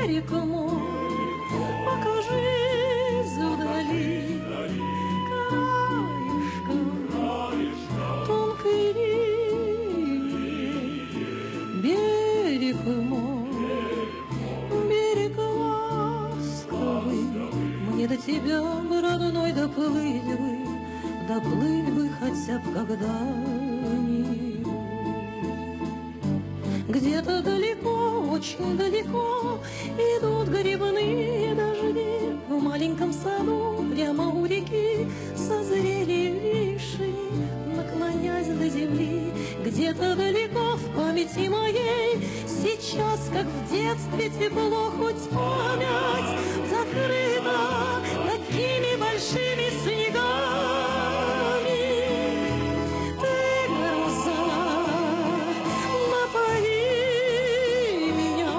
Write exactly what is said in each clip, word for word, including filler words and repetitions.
берег мой, покажись вдали краешком тонкой линии. Берег мой, берег ласковый, мне до тебя, родной, доплыть бы, доплыть бы хотя б когда-нибудь. Где-то далеко, очень далеко идут грибные дожди. В маленьком саду прямо у реки созрели вишни, наклонясь до земли. Где-то далеко в памяти моей сейчас, как в детстве, тепло, хоть память закрыта такими большими снегами. Ты, гроза, напои меня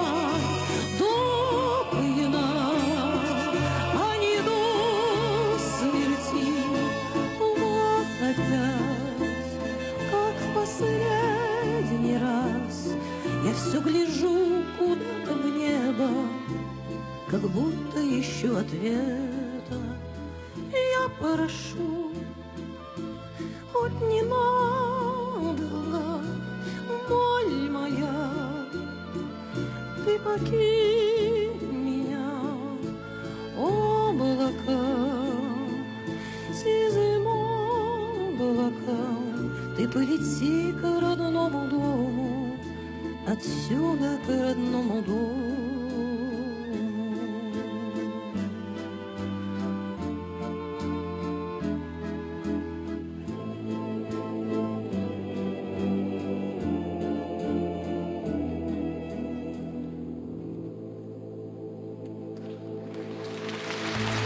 допьяна, а не до смерти. Вот опять, как в последний раз, я все гляжу куда-то в небо, как будто ищу ответа. Я прошу, хоть ненадолго, боль моя, ты покинь меня, облака, сизым облаком, ты полети к родному дому, отсюда к родному дому.